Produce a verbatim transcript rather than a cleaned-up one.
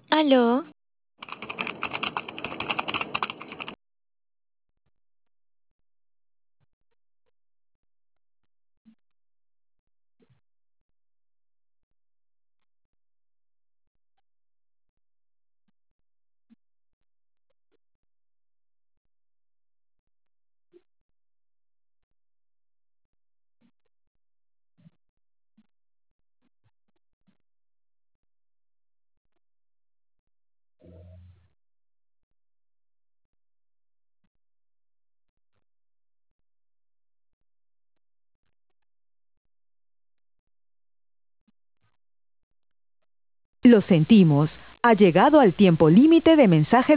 Aló, Lo sentimos. Ha llegado al tiempo límite de mensaje